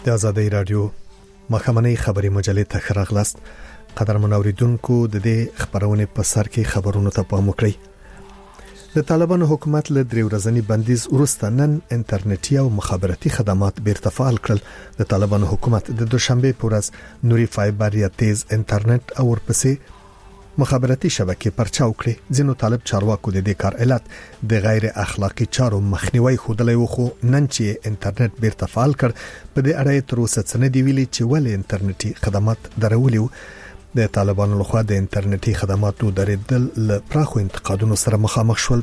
د آزادۍ رادیو مخامنۍ خبري مجلې ته خراغلاست. قدرمن اوریدونکو د دې خبرونه په سر کې خبرونو ته پام وکړئ. د طالبانو حکومت له درې ورځنی بندیز وروسته نن انټرنیټي او مخابراتي خدمات بیرته فعال کړل. د طالبانو حکومت د دوشنبه په ورځ نوري فایبر یا تیز انټرنیټ او ورپسې مخابراتي شبکې پرچاو کړې. ځینو طالب چارواکو د دې کار علت د غیر اخلاقی چارو مخنیوي خودلې وخو نن چې انټرنیټ بیرته فعال کړ په دې اړه تر اوسه څه نه دی ویلي چې ولې انټرنیټي خدمات درولي. د طالبانو لخوا د انټرنیټي خدماتو درېدل له پراخو انتقادونو سره مخامخ شول.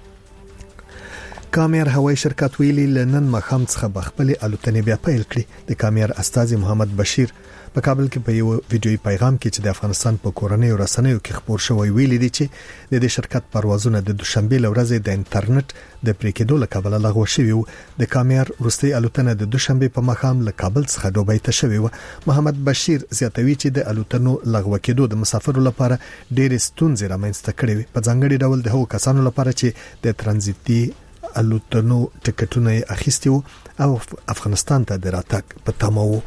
کامیر هوایي شرکت ویلي لنن مخام څخه خپل الوتنې بیا پیل کړې. د کامیر استاذ محمد بشیر په کابل کې په یو ویډیوي پیغام کې چې د افغانستان په کورنۍ رسنیو کې خبر شوی ویلي دی چې د شرکت پروازونه د دوشنبه لورځې د انټرنیټ د پریکېدو لپاره لغوه شوی و. د کامیر روسي الوتنه د دوشنبه په مخام له کابل څخه دوبۍ ته شوی و. محمد بشیر زیاتوي چې د الوتنو لغوه کېدو د مسافرو لپاره ډېر ستونزې رامنځته کړې په ځانګړي ډول د هغو کسانو لپاره چې د ترانزیتي الوتنو ټکټونه اخیستي او افغانستان ته د راتګ په تمه وو.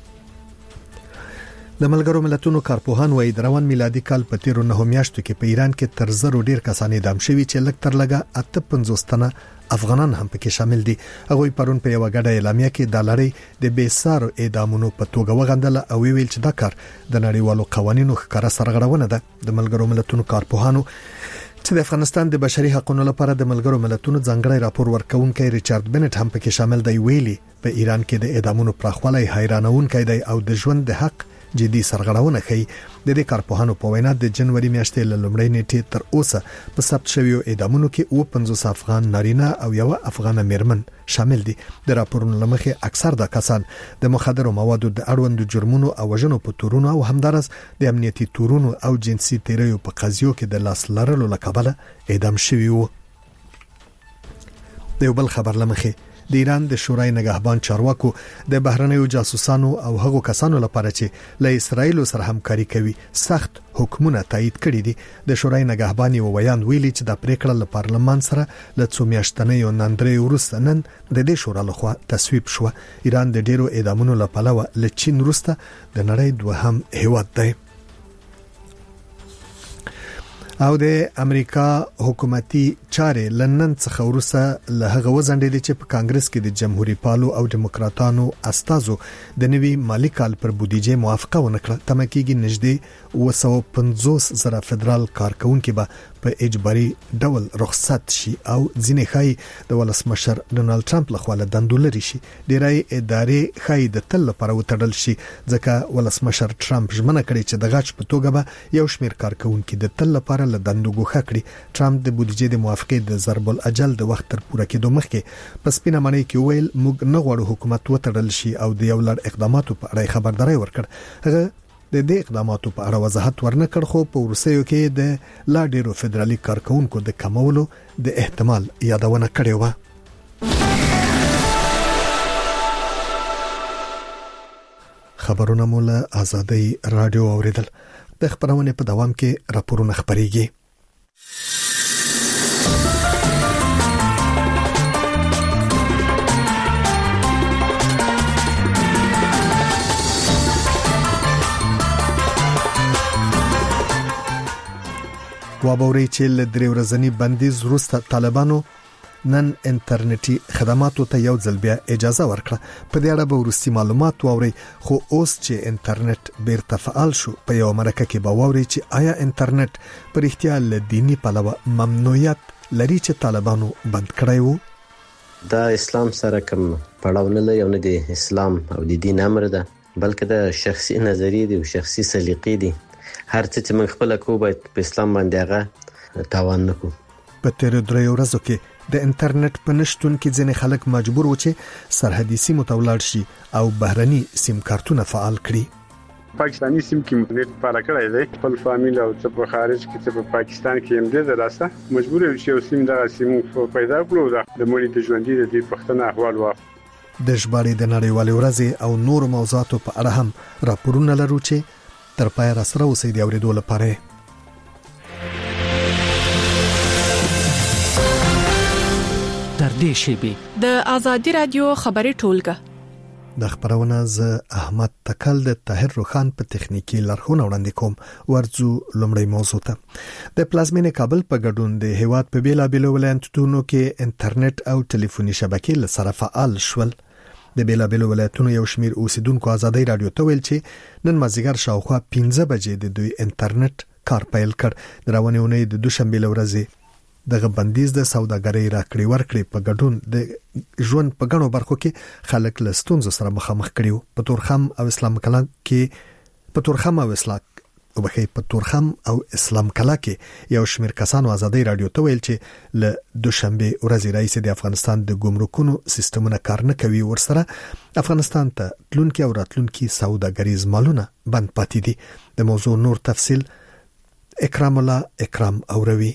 د ملګرو ملتونو کارپوهان وایي د روان میلادي کال په 13 میاشتو کې په ایران کې تر زرو ډیر کسان اعدام شوي چې لږ تر لږه 58 تنه افغانان هم پکې شامل دي. هغوی پرون په یو غډه اعلامیه کې د لړۍ د بیسارو اعدامونو په توګه وغندل او ویل چې دا کار د نړیوالو قوانینو ښکاره سرغړونه ده. د ملګرو ملتونو کارپوهانو چې د افغانستان د بشري حقوقو لپاره د ملګرو ملتونو ځانګړی راپور ورکونکي ریچارډ بنټ هم پکې شامل دی. ویلي په ایران کې د اعدامونو پراخوالی حیرانونکی دی او د ژوند د حق جدي سرغړونه کوي. د دې کارپوهانو په وینا د جنوري میاشتې له لومړۍ نیټې تر اوسه په ثبت شویو اعدامونو کې 50 افغان نارینه او یو افغان میرمن شامل دي. د راپورونو لمخې اکثر د کسان د مخدرو موادو د اړوند جرمونو او وژنو په تورونو او همدارس د امنیتي تورونو او جنسي تیریو په قضیو کې د لاس لرلو لکبله اعدام شوي وو. د یو بل خبر لمخې د ایران د شورای نگهبان چارواکو د بهرنیو جاسوسانو او هغو کسانو لپاره چې له اسرایل سره همکاري کوي سخت حکمونه تایید کړي دي. د شورای نگهبان یو بیان ویلي چې د پریکړه له پارلمان سره له څو میاشتنې نندرې وروسته نن د دې شورا لخوا تصویب شو. ایران د ډیرو اعدامونو لپاره له چین وروسته د نړۍ دوهم هیواد دی. او د امریکا حکومتي چارې لندن څخه وروسته له هغه وزندې چې په کانګرس کې د جمهوریت پالو او دیموکراتانو استازو د نوي مالی کال پر بودیجه موافقه ونکړه. تمه کېږي نږدې 250 زره فدرال کارکونکو به په اجباري ډول رخصت شي او ځینې خای د ولسمشر ډونالد ټرمپ لخوا له دندو لري شي. ډیری ادارې خای د تل لپاره وتړل شي ځکه ولسمشر ټرمپ ژمنه کړې چې د غاچ په توګه به یو شمېر کارکونکو د تل لپاره له دندو ګوښه کړي. ټرمپ د بودیجې د موافقې د ضرب الاجل د وخت تر پوره کېدو مخکې په سپینه مړۍ کې ویل موږ نه غواړو حکومت وتړل شي او د یو لړ اقداماتو په اړه خبرداري ورکړ. هغه د دې اقداماتو په اړه وضاحت ورنکړ خو په ورسېو کې د لا ډیرو فدرالي کارکونکو د کمولو د احتمال یادونه کړې و. خبرونه مول آزادۍ رادیو اوریدل. د خبرونه په دوام کې راپورونه خبريږي. وابوري چې له درې ورځنی بندیز وروسته طالبانو نن انټرنیټي خدماتو ته یو ځل بیا اجازه ورکړه. په دې اړه به وروستي معلومات واوري خو اوس چې انټرنیټ بیرته فعال شو په یو مرکه کې به واوري چې آیا انټرنیټ پر احتیال له دینی پلوه ممنوعیت لري چې طالبانو بند کړی وو. دا اسلام سره کوم پړاو نه لري او نه د اسلام او د دین امر ده بلکې د شخصي نظریه دي او شخصي سلیقې دي. هر څه چې موږ خپل کو باید په اسلام باندې هغه تاوان نکو. په تیر درې ورځو کې د انټرنیټ په نشټون کې ځینې خلک مجبور و چې سرحدي سیمو ته ولاړ شي او بهرني سیم کارتونه فعال کړي. پاکستانی سیم کې نیټ پاره کړی دی. خپل فامیل او څه په خارج کې څه په پاکستان کې هم دې دراسته مجبور یو چې سیم دا سیم پیدا کړو د مړي د ژوندۍ د دې پښتنه احوال واخ. د ژباړې د نړیوالې ورځې او نور موضوعاتو په اړه هم راپورونه لرو چې تر پای را سره اوسئ د اوریدو لپاره. در دې شیبې د آزادۍ رادیو خبري ټولګه د خبرونه ز احمد تکل د طاهر روخان په تخنیکی لارښوونه وړاندې کوم. ورځو لومړی موضوع ته د پلازمینې کابل په ګډون د هیواد په بیلابیلو ولایتونو کې انټرنیټ او ټلیفوني شبکې لسره فعال شول. د بیلابیلو ولایتونو یو شمیر اوسیدونکو ازادي رادیو ته ویل چې نن مازیګر شاوخوا 15 بجې د دوی انټرنیټ کار پیل کړ. د روانې اونۍ د دوشنبه ورځې دغه بندیز د سوداګرۍ راکړې ورکړې په ګډون د ژوند په غنو برخو کې خلک له ستونزو سره مخامخ کړیو. په تورخم او اسلام کلا کې په تورخم او اسلام کلا کې یو شمیر کسانو ازادي رادیو ته ویل چې له دوشنبه ورځې رئیس د افغانستان د ګمرکونو سیستمونه کار نه کوي، ورسره افغانستان ته تلونکي او راتلونکي سوداګریز مالونه بند پاتې دي. د موضوع نور تفصيل اکرام الله اکرام اوروي.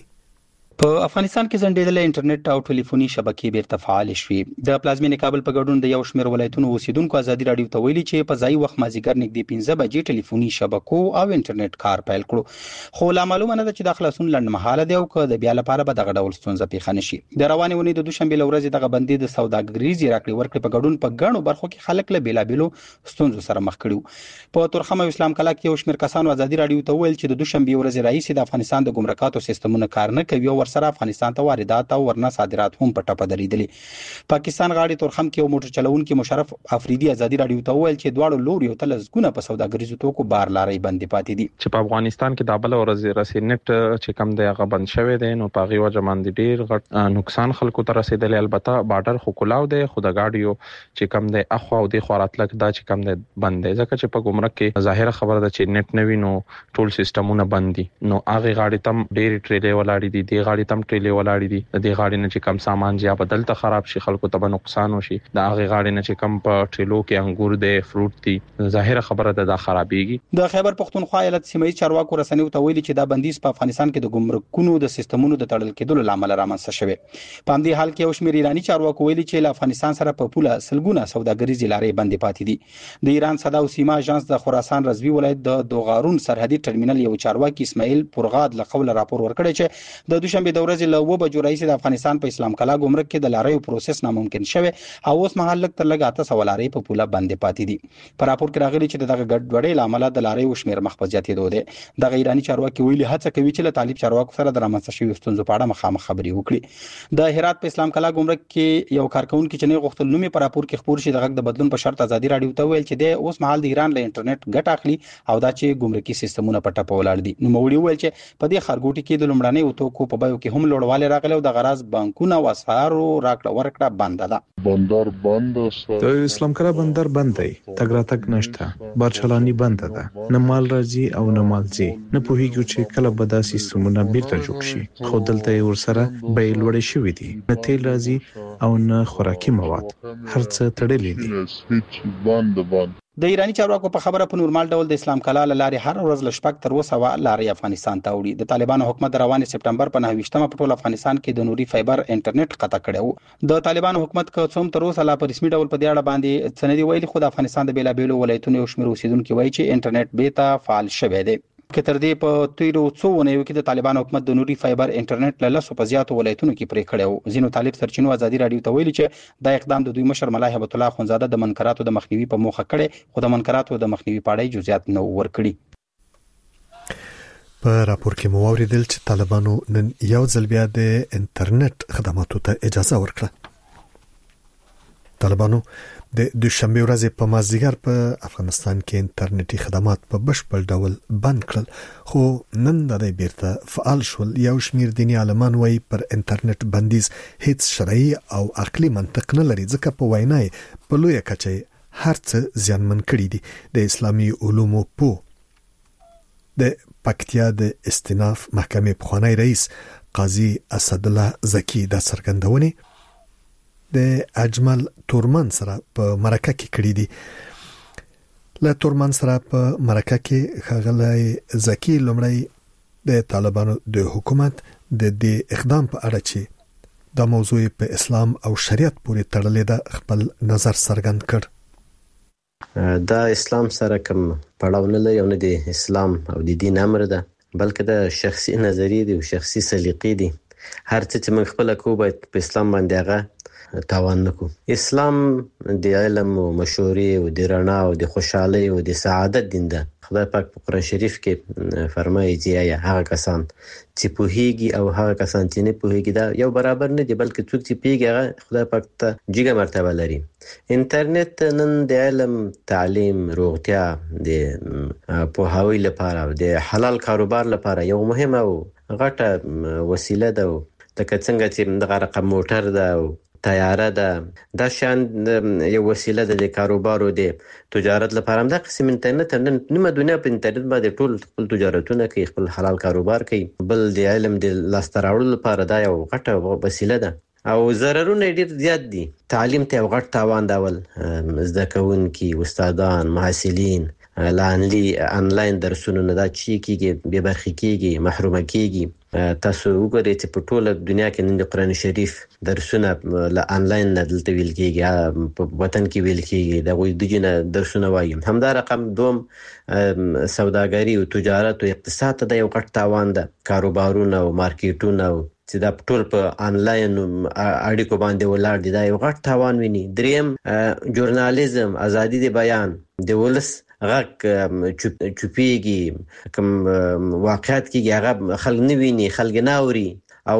په افغانستان کې ځنډېدلې انټرنیټ او ټلیفوني شبکې بیرته فعال شوي. د پلازمینې کابل په ګډون د یو شمېر ولایتونو اوسیدونکو ازادي رادیو ته ویلي چې په ځای وخت مازیګر نږدې 15 بجې ټلیفوني شبکو او انټرنیټ کار پیل کړو، خو لا معلومه نه ده چې د خلاصون لنډمهاله دی او که د بیا لپاره به دغه ډول ستونزه پیښه نشي. د روانې اونۍ د دوشنبه ورځې دغه بندي د سوداګریزي راکړې ورکړې په ګډون په ګڼو برخو کې خلک له بیلابیلو ستونزو سره مخ کړي. په تورخم او اسلام کلا کې یو شمېر کسانو ازادي رادیو ته ویل چې د دوشنبه ورځې رئیس د افغانستان د ګمرکاتو سیستمونه کار نه کوي او ورسره افغانستان واردات او ورنه صادرات هم په ټپه درېدلي. پاکستان غاړي تورخم کې یو موټر چلونکي مشرف افریدي ازادي رادیو ته ویل چې دواړو لوري او تلزګونه په سوداګریزو توکو بار لارې بندي پاتې دي. چې په افغانستان کې د بل ورځ رسېنټ چې کم دی هغه بند شوی دی، نو په هغه وجه باندې ډیر غټ نقصان خلکو ته رسیدلی. البته بارډر خو کلاو دی، خو د گاډیو چې کم دی اخو او د خوراتلک دا چې کم دی بند دی، ځکه چې په ګمرک کې ظاهره خبره ده چې نت نوي نو ټول سیستمونه بند دي. نو هغه غاډي تم ډیر ټریلې ولاړې دي، د غاډي تم ټریلې ولاړې دي. د دې غاډي نه چې کم سامان یا بدل ته خراب شي، خلکو ته نقصان وشي. د هغه غاډي نه چې کم په ټریلو کې انګور دي، فروټ دي، ظاهره خبره ده دا خرابېږي. د خیبر پختونخوا ایالت سیمایي چارواکو رسنیو ته ویلي چې دا بندیز په افغانستان کې د ګمرکونو د سیستمونو د تړل کېدلو لامل رامنځته شوی. په همدې حال کې یو شمېر ایراني چارواکو ویلي چې له افغانستان سره په پوله سلګونه سوداګریزي لارې بندې پاتې دي. د ایران صدا او سیما اژانس د خراسان رضوی ولایت د دوغارون سرحدي ټرمینل یو چارواکي اسماعیل پرغاد له قوله راپور ورکړی چې د دوشنبه د ورځې له 9 بجو رئیس د افغانستان په اسلام کلا ګمرک کې د لاریو پروسس ناممکن شوی او اوس مهال لږ تر لږه 800 لارې په پوله بندې پاتې دي. په راپور کې راغلي چې دغه ګډوډۍ لامل د لاریو شمېر مخ په زیاتېدو دی. دغه ایراني چارواکي ویلي هڅه کوي چې له طالب چارواکو سره د رامنځته شویو ستونزو په اړه مخامخ خبرې وکړي. د هرات په اسلام کلا ګمرک کې یو کارکونکي چې نه غوښتل نومي په راپور کې خبر شي د غږ د بدلون په شرط ازادي رادیو ته ویل چې د اوس مهال د ایران له انټرنیټ ګټه اخلي او دا چې ګمرکي سیستمونه په ټپه ولاړ دي. نو موړي ویل چې په دې خارګوټي کې د لومړنۍ توکو په بیو کې هم لوړوالی راغلی او د غراض بانکونه او اسعارو راکړه ورکړه بنده ده. بندر بند است. د اسلام کلا بندر بند دی، تګ راتګ نشته، بارچلانی بند ده، نه مال راځي او نه مال ځي. نه پوهیږو چې کله به دا سیستمونه بیرته جوړ شي، خو دلته ورسره به لوړې شوې دي، نه تیل راځي او نه خوراکي مواد، هر څه تړلې دي. د ایرانی چارواکو په خبره په نورمال ډول د اسلام کلا لارې هر ورځ لشپک تر وسه لارې افغانستان ته وړي. د طالبانو حکومت روان سپټمبر په 9 په ټول افغانستان کې د نوري فایبر انټرنیټ قطع کړو. د طالبانو حکومت کوم تر وسه لا په رسمي ډول په دې اړه باندې سندې ویلي، خو د افغانستان د بیلابیلو ولایتونو یو شمېر اوسیدونکو وایي چې انټرنیټ بیرته فعال شوی دی. که تر دې په تیرو څو ونیو کې د طالبانو حکومت د نوري فایبر انټرنیټ له لاسو په زیاتو ولایتونو کې پرې کړو. ځینو طالب سرچینو ازادي رادیو ته ویلي چې دا اقدام د دوی مشر ملا هبت الله خونزاده د منکراتو د مخنیوي په موخه کړي، خو د منکراتو د مخنیوي په اړه جزئیات نه ورکړي. په راپور کې مو اوریدل چې طالبانو نن یو ځل بیا د انټرنیټ خدماتو ته اجازه ورکړه. طالبانو د دوشنبه ورځې په مازیګر په افغانستان کې انټرنیټي خدمات په بشپړ ډول بند کړل، خو نن د دې بیرته فعال شول. یو شمیر دیني عالمان وایي پر انټرنیټ بندیز هیڅ شرعي او عقلي منطق نه لري، ځکه په وینای په لویه کچه هر څه زیانمن کړي دي. د اسلامي علومو په د پکتیا د استیناف محکمې پخوانی رئیس قاضي اسد الله زکی د څرګندونې د اجمل تورمن سره په مرکه کې کړی دي. له تورمن سره په مرکه کې خغلای زکی لومړی د طالبانو د حکومت د دې اقدام په اړه چې د موضوع په اسلام او شریعت پورې تړلې ده خپل نظر څرګند کړ. دا اسلام سره کوم پړاو نه لري، نه د اسلام او د دین امر ده، بلکې د شخصي نظریې دي او شخصي سلیقې دي. هر څه چې موږ خپل کو باید په اسلام باندې هغه تاوان نکو. اسلام د علم او مشورې او د رڼا او د خوشحالي او د سعادت دین ده. خدای پاک په قرآن شریف کې فرمایي چې هغه کسان چې پوهیږي او هغه کسان چې نه پوهیږي دا یو برابر نه دي، بلکې څوک چې پیږي هغه خدای پاک ته جګه مرتبه لري. انټرنیټ نن د علم، تعلیم، روغتیا، د پوهاوي لپاره، د حلال کاروبار لپاره یو مهمه او غټه وسیله ده. لکه څنګه چې دغه رقم موټر ده او تیاره ده، دا شان یو وسیله ده د کاروبار او د تجارت لپاره. هم دا قسم انټرنیټ نن نیمه دنیا په انټرنیټ باندې ټول خپل تجارتونه کوي، خپل حلال کاروبار کوي. بل د علم د لاسته راوړلو لپاره دا یو غټه وسیله ده او ضررونه ډیر زیات دي. تعلیم ته یو غټ تاوان داول، زده کوونکي، استادان، محصلین آنلاین درسونه نه دا چی کیږي، بې برخې کیږي، محرومه کیږي. تاسو وګورئ چې په ټوله دنیا کې نن د قرآن شریف درسونه له آنلاین نه دلته ویل کیږي، په وطن کې ویل کیږي، د غوي دجنه درسونه وایي. همدا رقم دوم سوداګري او تجارت او اقتصاد ته یو غټ تاوان ده. کاروبارونه او مارکیټونه چې دا ټول په آنلاین اړیکو باندې ولاړ دي، دا یو غټ تاوان ویني. دریم ژورنالیزم، ازادي د بیان، د ولس غږ چوپیږي، کوم واقعیت کېږي هغه خلک نه ویني، خلک نه اوري او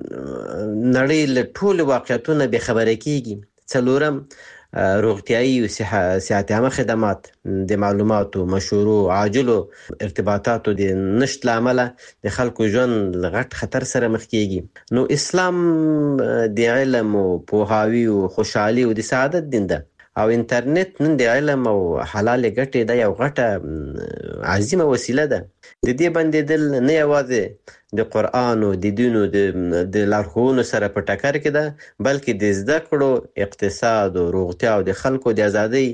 نړۍ له ټولو واقعیتونو بې خبره کېږي. څلورم روغتیایي او صحت عامه خدمات، د معلوماتو، مشورو، عاجلو ارتباطاتو د نشت له امله د خلکو ژوند غټ خطر سره مخ کېږي. نو اسلام د علم او پوهاوي او خوشحالي او د سعادت دین ده او انټرنیټ نن د علم او حلال ګټې د یو غټه عظیمه وسیله ده. د دې بندیدل نه یوازې د قرآن او د دین او د لارښوونو سره په ټکر کې ده، بلکې د زده کړو، اقتصاد او روغتیا او د خلکو د ازادۍ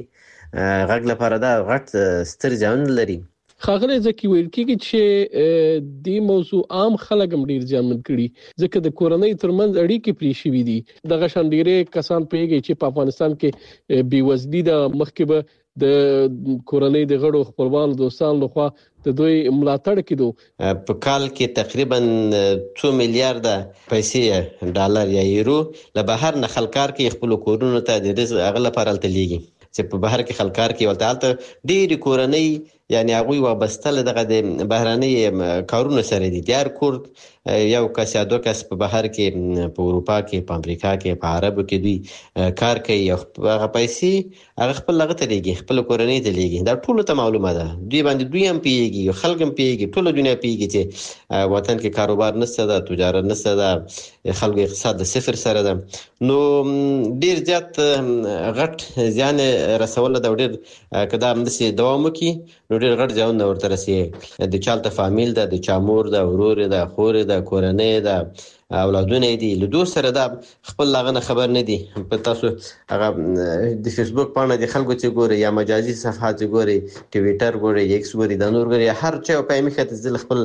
غږ لپاره دا غټ ستر زیانونه لري. خاغلی ځکه ویل کېږي چې د موضوع عام خلک هم ډیر ځانمن کړي، ځکه د کورنۍ ترمنځ اړیکې پرې شوي دي. دغه شان ډیرې کسان پوهېږي چې په افغانستان کې بېوزلي ده، مخکې به د کورنۍ د غړو خپلوانو دوستانو لخوا د دوی ملاتړ کېدو. په کال کې تقریبا 2 میلیارډ پیسې ډالر یا یورو له بهر نه خلکار کې خپل کورونو ته د رزق هغه لپاره تللیږي چې په بهر کې خلکار کې ولته ډېری کورنۍ یعنی هغه وابسته له دغه د بهراني کارونو سره دي. دیار کور یو کس یا 2 کس په بهر کې، په اروپا کې، په امریکا کې، په عربو کې دوی کار کوي او هغه پیسې هغه خپل لغه ته لګي، خپل کورنۍ ته لګي. دا ټول ته معلومه ده، دوی باندې دوی هم پیږي، خلک هم پیږي، ټول دنیا پیږي چې وطن کې کاروبار نشته ده، تجارت نشته ده، خلکو اقتصاد د صفر سره ده. نو ډیر زیات غټ ځان رسول دا ډیر کدا هم د دوام کوي، نو ډیر غټ ځان ورته رسي. د چالت فامیل ده، د چامور ده، ورور ده، خور ده، کورنۍ ده، اولادونه دي، له دوه سره دا خپل لغنه خبر نه دي. په تاسو هغه د فیسبوک باندې د خلکو چې ګوري یا مجازي صفحات چې ګوري، ټویټر ګوري، ایکس ګوري، د نور ګوري، هر چا په میخه ځل خپل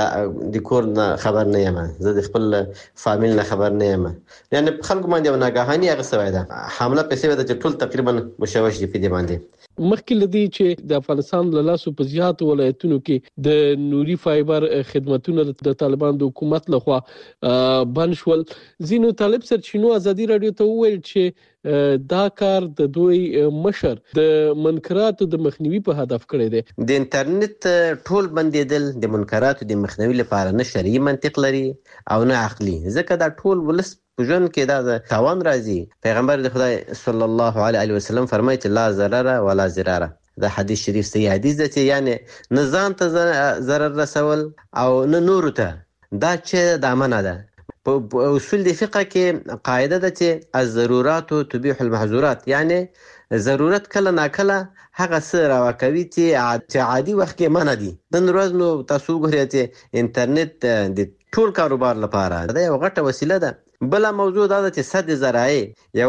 د کور نه خبر نه یم، زه د خپل فامیل نه خبر نه یم. یعنی خلکو باندې یو ناګهاني هغه سوي ده حمله پیسې ده چې ټول تقریبا مشوش دي په دې باندې. مخکې لدی چې د افغانستان له لاسو په زیات ولایتونو کې د نوري فایبر خدماتونو د طالبان د حکومت لخوا بند شول. زینو طالب سرچینو ازادي رادیو ته وویل چې دا کار د دوی مشر د منکراتو د مخنیوي په هدف کړی دی. د انټرنیټ ټول بندیدل د منکراتو د مخنیوي لپاره نه شرعي منطق لري او نه عقلي، ځکه دا ټول ولس په ژوند کې دا تاوان راځي. پیغمبر د خدای صلی الله علیه وسلم فرمایي چې لا ضرر ولا ضرر. دا حدیث شریف صحیح حدیث دی چې یعنی نه ځان ته ضرر رسول او نه نور ته. دا چې د امانه ده. په اصول د فقه کې قاعده ده چې الضرورات تبيح المحظورات، یعنی ضرورت کله ناکله هغه څه راوکوي چې عادي وخت کې منع دي. نن ورځ نو تاسو ګورئ چې انټرنیټ د ټول کاروبار لپاره دا یو غټه وسیله ده. بل موضوع دا ده چې صد ذرایع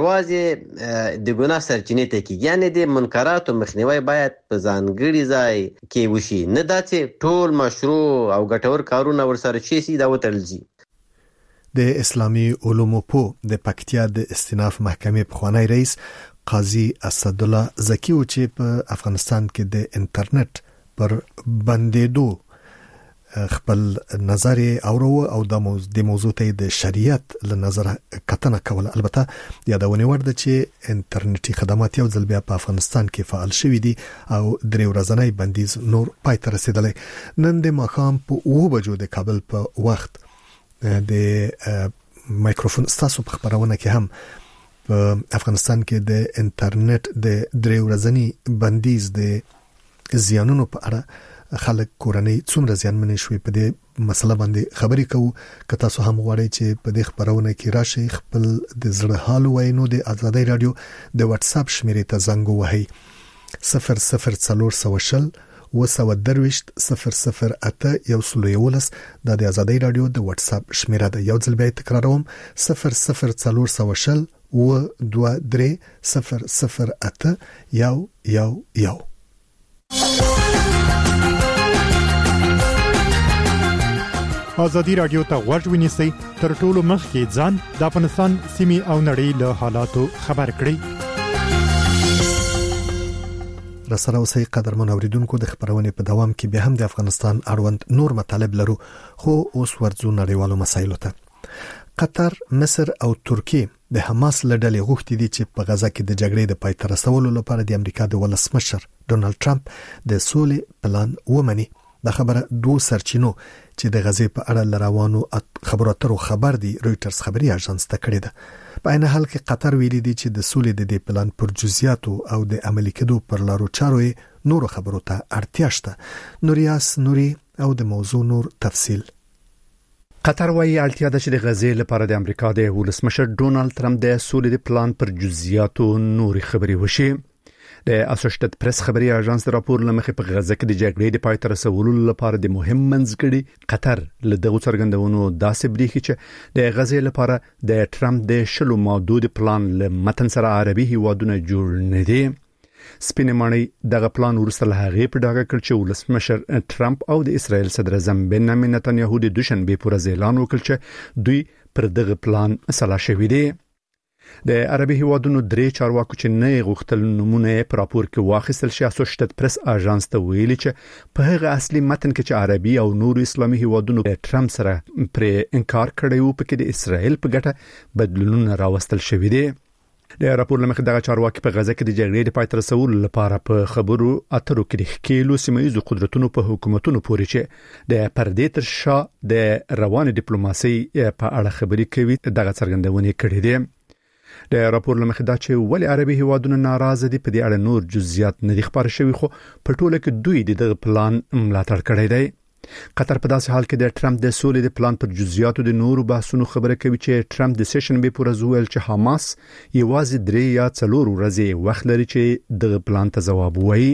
یوازې د ګناه سرچینې ته کیږي، یعنی د منکراتو مخنیوي باید په ځانګړي ځای کې وشي، نه دا چې ټول مشروع او ګټور کارونه ورسره شي دا وتړل شي. د اسلامي علومو په د پکتیا د استیناف محکمې پخوانی رئیس قاضي اسد الله زکی و چې په افغانستان کې د انټرنیټ پر بندیدو خپل نظر اورو او د موضوع ته د شریعت له نظر کتنه کوله. البته یادونه ورده چې انټرنیټي خدمات یو ځل بیا په افغانستان کې فعال شوي دي او درې ورځنی بندیز نور پای ته رسیدلی. نن د ماښام په 2 بجو د کابل په وخت د مایکروفون ستاسو په خبرونه کې هم په افغانستان کې د انټرنیټ د درې ورځنی بندیز د زیانونو په اړه خلک کورنۍ څومره زیانمنې شوې په دې مسله باندې خبرې کوو. که تاسو هم غواړئ چې په دې خبرونه کې راشئ خپل د زړه حال ووایئ نو د آزادۍ رادیو د واتس اپ شمیرې ته زنګ ووهئ 00420 222 008 111. دا د آزادۍ رادیو د واتس اپ شمیره ده. یو ځل بیا تکراروم 00420 223 008 111. آزادی رادیو ته غوږ ونیسئ، تر ټولو مخکې ځان د افغانستان سیمې او نړۍ له حالاتو خبر کړئ. رسره اوسئ قدرمن اوریدونکو، د خبرونې په دوام کې به هم د افغانستان اړوند نور مطالب لرو، خو اوس ورځو نړیوالو مسایلو ته. قطر، مصر او ترکیه د حماس له ډلې غوښتي دي چې په غزه کې د جګړې د پای ته رسولو لپاره د امریکا د ولسمشر ډونالد ټرمپ د سولې پلان ومني. دا خبره 2 سرچینو چې د غزې په اړه لروانو خبرو اترو خبر دی رويټرز خبري اژانس ته کړی ده. په عین حال کې قطر ویلي دی چې د سولې د دې پلان پر جزئیاتو او د عملي کېدو پر لارو چارو نور خبرو ته اړتیا شته. نوریاس نوري او د موضوع نور تفصیل. قطر وايي اړتیا ده چې د غزې لپاره د امریکا د ولسمشر ډونالد ټرمپ د سولې د پلان پر جزئیاتو نور خبري وشي. د اسوسییټډ پریس خبري اژانس راپور لمخې په غزه کې د جګړې د پای ته رسولو لپاره د مهم منځګړي قطر له دغه څرګندونو داسې بریښي چې د غزې لپاره د ټرمپ د شلو محدود پلان له متن سره عربي هیوادونه جوړ نه دي. سپینمانی دغه پلان ورسره هغه په ډاګه کړ چې ولسمشر ټرمپ او د اسرایل صدر اعظم بنیامین نتنیاهو د دوشنبه پر ورځ اعلان وکړ چې دوی پر دغه پلان سلا شوي دي. د عربي هیوادونو درې چارواکو چې نه غوښتل نمونه پر راپور کې واخیستل شي اسوسییټډ پریس اژانس ته ویلي چې په هغه اصلي متن کې چې عربي او نور اسلامي هیوادونو ټرمپ سره پر انکار کړی وو په کې د اسرایل په ګټه بدلونونه راوستل شوي دي. د راپور لمخې دغه چارواکي په غزه کې د جګړې د پای ته رسولو لپاره په خبرو اترو کې د ښکېلو سیمه‌ییزو قدرتونو په حکومتونو پورې چې د پردې تر شا د روان ډیپلوماسي په اړه خبرې کوي دغه څرګندونه کړې ده. د راپور لمخې دا چې ولې عربي هیوادونه ناراضه دي په دې اړه نور جزئیات نه دي خبر شوي، خو په ټوله کې دوی دغه پلان ملاتړ کړی دی. قطر په داسې حال کې د ټرمپ د سولې د پلان پر جزئیاتو د نورو بحثونو خبره کوي چې ټرمپ د سیشن به پر ورځ چې حماس یوازې 3 یا 4 ورځې وخت لري چې دغه پلان ته جواب وایي.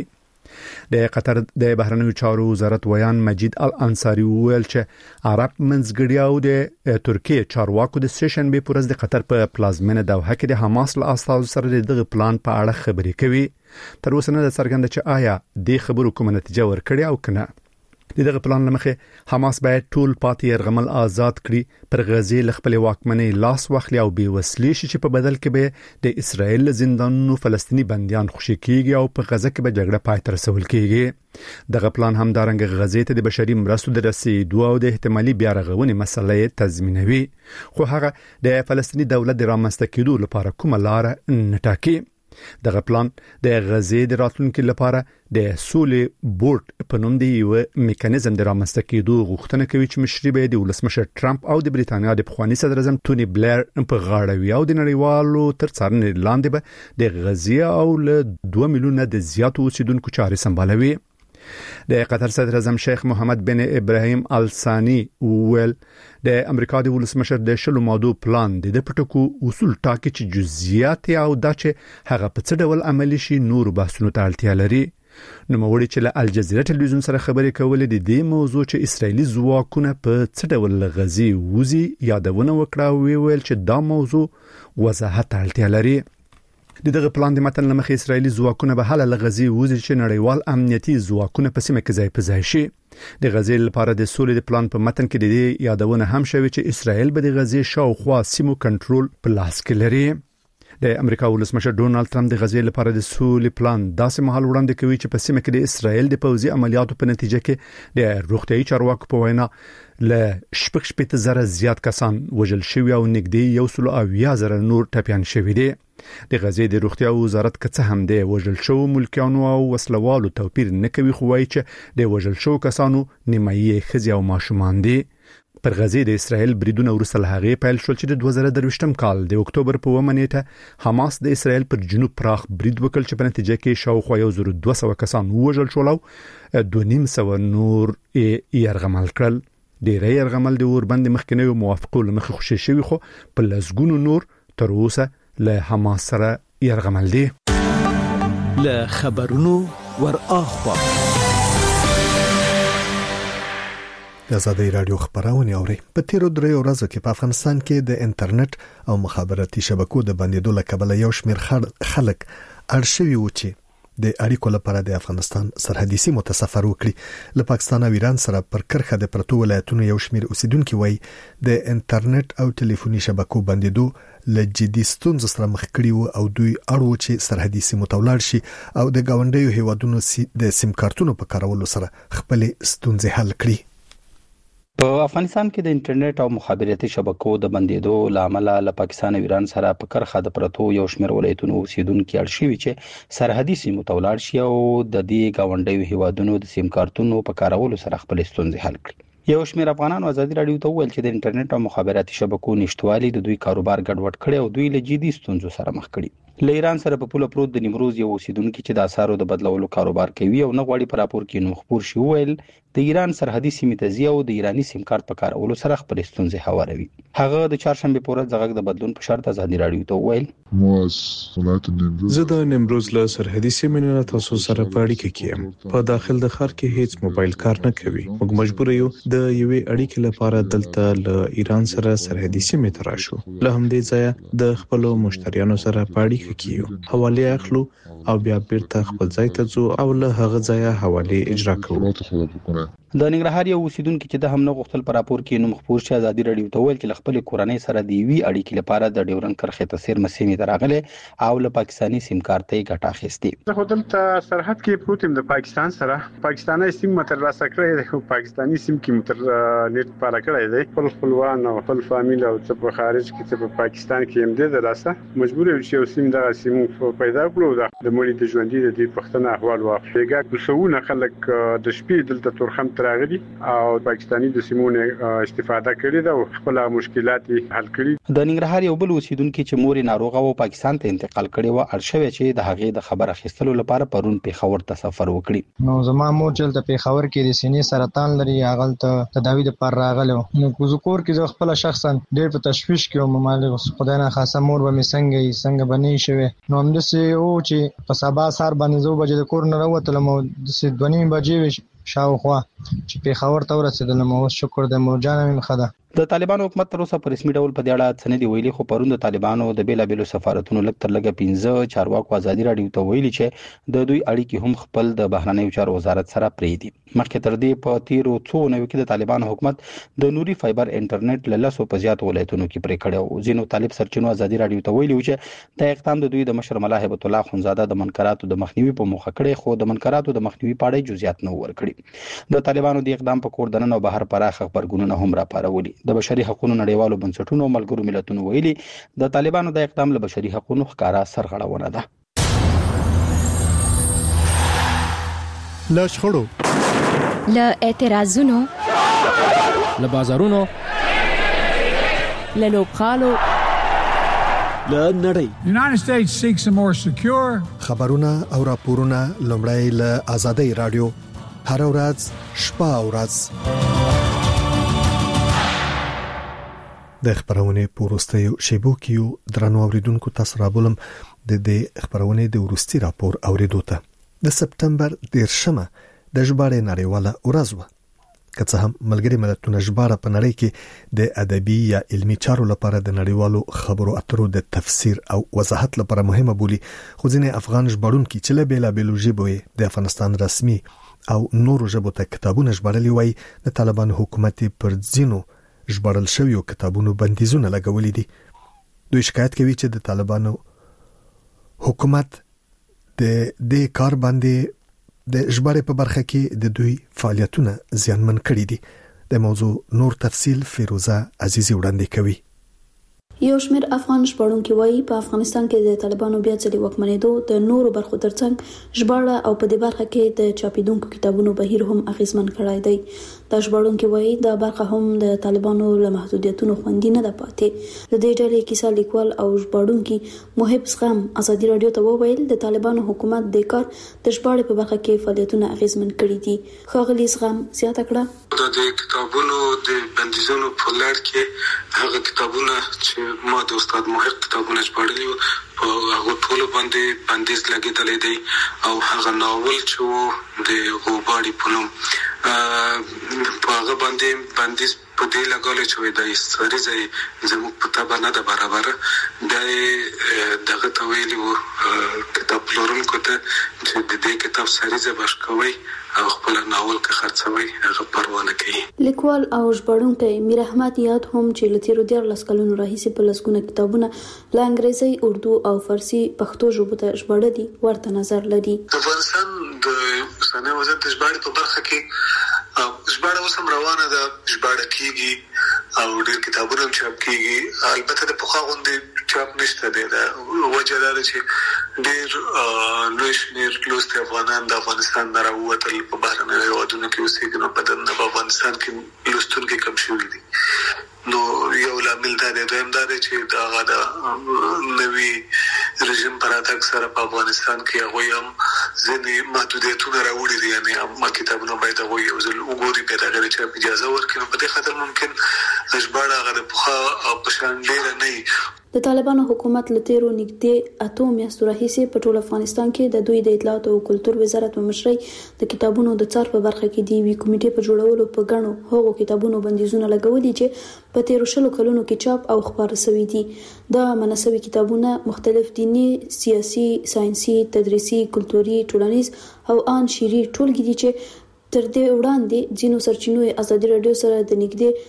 د قطر د بهرنیو چارو وزارت ویان مجید الانصاری ویل چې عرب منځګړي او د ترکیه چارواکو د سیشن به پر ورځ د قطر په پلازمینه دوحه کې د حماس له استازو سره دغه پلان په اړه خبرې کوي. تر اوسه نه څرګنده چې آیا د خبرو کومه نتیجه ورکړي او کنه. دغه پلان لمخې حماس باید ټول پاتې يرغمل آزاد کړي، پر غزې لخپل واکمنۍ لاس واخلي او بي وسلې شي چې په بدل کې به د اسرایل زندانونو فلسطینی بنديان خوشي کیږي او په غزه کې به جګړه پای ته رسول کیږي. دغه پلان هم دارنګ غزې ته د بشري مرستو د رسیدو او د احتمالي بیا رغونې مسلې تضمینوي، خو هغه د فلسطینی دولت د رامنځته کېدو لپاره کومه لار نه ټاکي. دغه پلان د غزې د راتلونکو لپاره د سولې بورډ په نوم دی یو میکانیزم د رامنځته کېدو غوښتنه کوي چې مشري به د ولسمشر ټرمپ او د بریتانیا د پخوانی صدر اعظم ټونی بلیر په غاړه وي او د نړیوالو تر څارنې لاندې به د غزې او له 2 میلیونه د زیاتو اوسیدونکو چارې سمبالوي. د قطر صدر اعظم شیخ محمد بن ابراهیم آل ثانی ویل د امریکا د ولسمشر د شلو ماده پلان د پټکو اصول ټاکي چې جزئیات او دا چې هغه په څه ډول عملی شي نور بحثونو ته اړتیا لري. نو موري چې له الجزیره ټلویزیون سره خبرې کولې د دې موضوع چې اسرایلی ځواکونه په څه ډول غزې وزي یادونه وکړه ویل چې دا موضوع وضاحت اړتیا لري. دغه پلان د متن لمخې اسرایلی ځواکونه به حل لغزي وزي چې نړیوال امنیتي ځواکونه په سیمه کې ځای په ځای شي. د غزې لپاره د سولې د پلان په متن کې د دې یادونه هم شوی چې اسرایل به د غزې شاوخوا سیمو کنټرول په لاس کې لري. د امریکا ولسمشر ډونالد ترامپ د غزې لپاره د سولې پلان داسې مهال وړاندې کوي چې په سیمه کې د اسرایل د پوځي عملیاتو په نتیجه کې د روغتیايي چارواکو په وینا له 8,000 زیات کسان وژل شوي او نږدې 1,000 نور ټپيان شوي دي. د غزې د روغتیا وزارت کڅه هم د وژل شو ملکیانو او وسلوالو توپیر نه کوي، خو وايي چې د وژل شو کسانو نیمایي ښځې او ماشومان دي. پر غزې د اسرایل بریدونه وروسته له هغې پیل شول چې د 2023 کال د اکتوبر په 1 نیټه حماس د اسرایل پر جنوب پراخ برید وکړ چې په نتیجه کې شاوخوا 1,200 کسان وژل شول او 2,500 نور یې يرغمل کړل. ډېری يرغمل د اوربند مخکنیو موافقو لمخې خوشي شوی، خو په لسګونو نور تر اوسه له حماس سره يرغمل دي. له خبرونو ور اخوا د آزادۍ رادیو خبرونه اوري. په تیرو 3 ورځو کې په افغانستان کې د انټرنیټ او مخابراتي شبکو د بندیدو له کبله یو شمېر خلک اړ شوي و چې د اړیکو لپاره د افغانستان سرحدي سیمو ته سفر وکړي. له پاکستان او ایران سره پر کرخه د پرتو ولایتونو یو شمېر اوسیدونکو وایي د انټرنیټ او ټلیفوني شبکو بندیدو له جدي ستونزو سره مخ کړي وو او دوی اړ و چې سرحدي سیمو ته ولاړ شي او د گاونډیو هیوادونو د سیم کارتونو په کارولو سره خپل ستونزې حل کړي. په افغانستان کې د انټرنیټ او مخابراتي شبکو د بندیدو لامل له پاکستان او ایران سره په کرخه د پرتو یو شمېر ولایتونو اوسیدونکو اړ شوي چې سرحدي سیمو ته ولاړ شي او د دې گاونډیو هیوادونو د سیم کارتونو په کارولو سره خپل ستونزې حل کړي. یو شمېر افغانانو آزادي رادیو ته وویل چې د انټرنیټ او مخابراتي شبکو نشټوالي د دوی کاروبار ګډوډ کړي او دوی له جدي ستونزو سره مخ کړي. له ایران سره په پوله پروت د نیمروز یو اوسیدونکو چې د اسارو د بدلولو کاروبار کوي او نه غواړي پر راپور کې نوم خبر شي ویل د ایران سرحدي سیمې ته ځي او د ایرانی سیم کارت په کارولو سره خپل ستونزې هواروي. هغه د چهارشنبه په ورځ دغه د بدلون په شرط آزادي رادیو ته ویل زه د نیمروز له سرحدي سیمې نه تاسو سره په اړیکه کې یم. په داخل د ښار کې هیڅ موبایل کار نه کوي. موږ مجبور یو د یوې اړیکې لپاره دلته له ایران سره سرحدي سیمې ته راشو. له همدې ځایه د خپل مشتریانو سره په اړیکه کې یو. حواله اخلو او بیا بیرته خپل ځای ته ځو او له هغه ځایه حواله اجرا کوو. د ننګرهار یو اوسیدونکو چې د هم نه غوښتل پر راپور کې نوم خبر شي آزادي رادیو ته ویل چې خپل کورنۍ سره دی وی اړیکې لپاره د ډیورن کرخه تاثیر مسیمه دراغله او له پاکستانی سیم کارت یې ګټه اخیستي. زه خو دلته سرحد کې پروتم د پاکستان سره پاکستاني سیم ترلاسه کړی دی، خو پاکستانی سیم کې نت پاره کړی دی. خپلوان او خپل فامیل او څه په خارج کې څه په پاکستان کې هم دي دراسه مجبور یو چې سیم دا سیم پیدا کړو د مړي د ژوندۍ د دې پښتنه احوال واخلېګا کوڅونه خلک د شپې دلته تورخم راغلي او پاکستانی د سیمونو استفاده کړې ده او خپل مشکلات حل کړي. د ننګرهار یو بل اوسیدونکو چې مور ناروغه او پاکستان ته انتقال کړي و ارشوي چې د هغې د خبر اخیستلو لپاره پرون پیښور ته سفر وکړي. نو زما مور چې د پیښور کې د سینې سرطان لري، هغه ته تداوی لپاره راغله. نو کوزکور کې زه خپل شخصا ډېر په تشویش کې او مالک خدای نه خاصه مور به څنګه بنې شوی. نو هم د سه او چې په سبا سار باندې زو بجې د کور نه راوتلم او د 2:30 بجې شاوخوا چې پیښور ته ورسېدلم. او شکر د مور جان مې خدا. د طالبانو حکومت تر اوسه په رسمي ډول په دې اړه څه نه دی ویلي، خو پرون د طالبانو د بیلابېلو سفارتونو لږ تر لږه 15 چارواکو آزادي رادیو ته ویلي چې د دوی اړیکې هم خپل د بهرنیو چارو وزارت سره پرې دي. مخکې تر دې په تیرو څو نوي کې د طالبانو حکومت د نوري فایبر انټرنیټ له لاسو په زیات ولایتونو کې پرې کړی او ځینو طالب سرچینو آزادي رادیو ته ویلي چې دا اقدام د دوی د مشر ملا هیبت الله خونزاده د منکراتو د مخنیوي په موخه کړی، خو د منکراتو د مخنیوي په اړه جزئیات نه ورکړي. د طالبانو د اقدام په کور دننه او بهر پراخ خبرګونونه هم راپارولي. د بشري حقوقو نړیوالو بنسټونو ملګرو ملتونو ویلي د طالبانو د اقدام له بشري حقوقو ښکارا سرغړونه ده. له شخړو، له اعتراضونو، له بازارونو، له لوبغالو، له نړۍ. United States seeks a more secure. خبرونه او راپورونه لومړی له آزادۍ رادیو هر ورځ شپه او ورځ د خبرونه پورستیو شیبو کیو درنو اوریدونکو تاسو را بولم د دې خبرونه د ورستي راپور اوریدو ته. د سپتمبر 10مه د ژباړې نړیواله ورځ وه. که څه هم ملګري ملتونه ژباړه په نړۍ کې د ادبي یا علمي چارو لپاره د نړیوالو خبرو اترو د تفسیر او وضاحت لپاره مهمه بولي، خو ځینې افغان ژباړونکي چې له بیلابېلو ژبو د افغانستان رسمي او نورو ژبو ته کتابونه ژباړلي وایي د طالبانو حکومت پر ځینو ژباړل شویو کتابونو بندیزونه لګولي دي. دوی شکایت کوي چې د طالبانو حکومت د دې کار باندې د ژباړې په برخه کې د دوی فعالیتونه زیانمن کړي دي. د موضوع نور تفصیل فیروزه عزیزی وړاندې کوي. یو شمېر افغان ژباړونکي وایي په افغانستان کې د طالبانو بیا ځلې واکمنېدو د نورو برخو ترڅنګ ژباړه او په دې برخه کې د چاپیدونکو کتابونو بهیر هم اغیزمن کړی دی. دا ژباړونکي وایي دا برخه هم د طالبانو له محدودیتونو خوندي نه ده پاتې. د دې ډلې کیسه لیکوال او ژباړونکي محب زغم ازادي رادیو ته وویل د طالبانو حکومت د کار د ژباړې په برخه کې فعالیتونه اغیزمن کړي دي. ښاغلي زغم زیاته کړه د کتابونو د بندیزونو په لړ کې هغه کتابونه چې ما د استاد محق کتابونه ژباړلي په هغه ټول باندې بندیز لګیدلې دی او هغه ناول چې د غوباړي په نوم په هغه باندې بندیز په دې لګولې چې د سریزه زموږ په تابع نه ده برابر دغه تویل او کتاب پلورونکو ته چې د دې کتاب سریزه بشکوي او خپل ناول کې خرڅوي هغه پروا نه کوي. لیکوال او ژباړونکی میر احمد یاد هم چې لتیرو 14 کلونو راهیسې په لسګونه کتابونه له انګریزي، اردو او فارسی پښتو ژبو ته ژباړل دي ورته نظر لري. افغانستان د اوسنۍ وضعیت د ژباړې په برخه کې ژباړه اوس هم روانه ده، ژباړه کیږي او ډېر کتابونه چاپ کیږي. البته د پخوا غوندې چاپ نشته دی. دا وجه دا ده چې ډېر لوی شمېر لوستي افغانان د افغانستان نه راووتل په بهرنیو هېوادونو کې اوسېږي، نو په دننه په افغانستان کې لوستونکي کم شوي دي. نو یو لامل دا دی. دویم دا دی چې دغه د نوي رژیم پر راتګ سره په افغانستان کې هغوی هم ځینې محدودیتونه راوړي دي، یعنې ما کتابونه باید هغوی یو ځل وګوري بیا د هغې د چاپ اجازه ورکړي. نو په دې خاطر ممکن ژباړه هغه د پخوا په شان ډېره نه وي. د طالبانو حکومت له تیرو نږدې 8 میاشتو راهیسې په ټول افغانستان کې د دوی د اطلاعات او کلتور وزارت په مشرۍ د کتابونو د څار په برخه کې د وی کمیټې په جوړولو په غنو هغو کتابونو بندیزونه لګولي چې په 13 کلونو کې چاپ او خپاره شوي دي. دا مناسبي کتابونه مختلف دینی، سیاسي، ساينسي، تدریسي، کلتوري، ټولنیز او ان شعري ټولګي دي چې تر دې وړاندې ځینو سرچینو ازادي رادیو سره د نږدې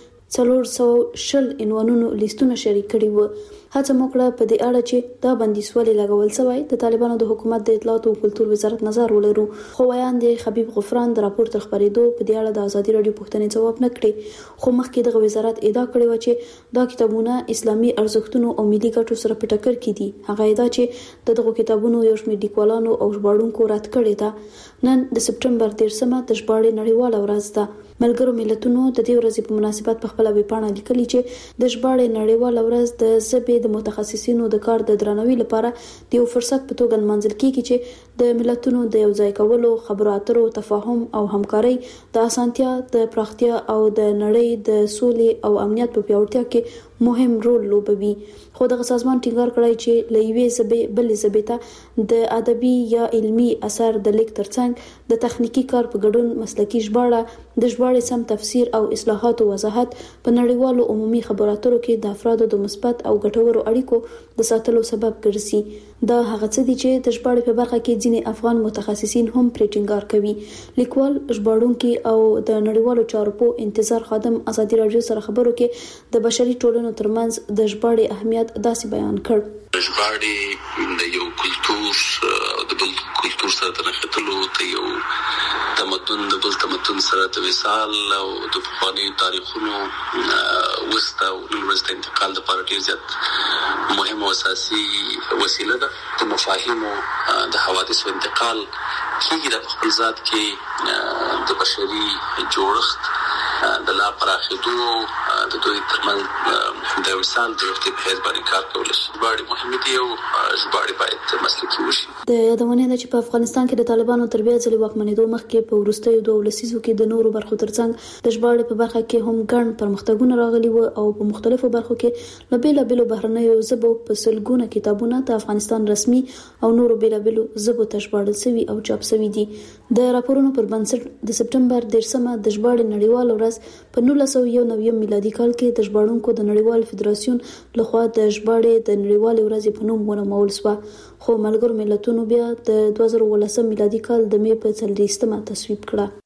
410 عنوانونو لیستونه شریک کړي وو. هڅه وکړه په دې اړه چې دا بندیز ولې لګول شوی د طالبانو د حکومت د اطلاعات او کلتور وزارت نظر ولرو، خو ویاند خبیب غفران د راپور تر خبرېدو په دې اړه د ازادي رادیو پوښتنې ځواب نه کړی. خو مخکې د وزارت ادعا کړې و چې دا کتابونه اسلامي ارزښتونو او ملي ګټو سره په ټکر کې دي. هغه ادعا چې دغه کتابونو یو شمېر لیکوالانو او ژباړونکو رد کړی ده. نن د سپټمبر 13 د ژباړې نړیواله ورځ ده. ملګرو ملتونو د دې ورځې په مناسبت په خپل ویبپاڼه لیکلي چې د ژباړې نړیواله ورځ د ژبې د متخصصینو د کار د درناوي لپاره د یو فرصت په توګه نمانځل کیږي چې د ملتونو د یو ځای کولو، خبرو اترو، تفاهم او همکارۍ د اسانتیا، د پراختیا او د نړۍ د سولې او امنیت په پیاوړتیا کې مهم رول لوبوي. خو دغه سازمان ټینګار کړی چې له یوې ژبې بلې ژبې ته د ادبي یا علمي اثر د لیک ترڅنګ د تخنیکی کار په ګډون مسلکي ژباړه، د ژباړې سم تفسیر او اصلاحات او وضاحت په نړیوالو عمومي خبرو اترو کې د افرادو د مثبت او ګټورو اړیکو د ساتلو سبب ګرځي. دا هغه څه دي چې د ژباړې په برخه کې ځینې افغان متخصصین هم پرې ټینګار کوي. لیکوال، ژباړونکي او د نړیوالو چارو په انتظار خادم ازادي رادیو سره خبرو کې د بشري ټولنو ترمنځ د ژباړې اهمیت داسې بیان کړ. ژباړې د یو کلتور د بل کلتور سره د نښتلو، د یو تمدن د بل تمدن سره د وصال او د پخوانیو تاریخونو وسته او نن ورځ د انتقال لپاره ډېر زیات مهم او اساسي وسیله ده. د مفاهیمو د حوادثو انتقال کیږي د خپل ذات کې د بشري جوړښت د لا پراخېدو د دوی ترمنځ د وصال د وخت په حساب باندې کار کول شي. ژباړې مهمه دي او ژباړې باید مسلکي وشي. د یادونه ده چې په افغانستان کې د طالبانو تر بیا ځلې واکمنېدو مخکې په وروستیو 2 لسیزو کې د نورو برخو ترڅنګ د ژباړې په برخه کې هم ګڼ پرمختګونه راغلي وو او په مختلفو برخو کې له بیلابیلو بهرنیو ژبو په سلګونه کتابونه د افغانستان رسمي او نورو بیلابیلو ژبو ته ژباړل شوي او چاپ شوي دي. د راپورونو پر بنسټ د سپټمبر 13 د ژباړې نړیواله ورځ په 1991 میلادي کال کې د ژباړونکو د نړیوال فدراسیون لخوا د ژباړې د نړیوالې ورځې په نوم ونومول شوه. خو ملګرو ملتونو بیا د 2018 میلادي کال د مې په 30 تصویب کړه.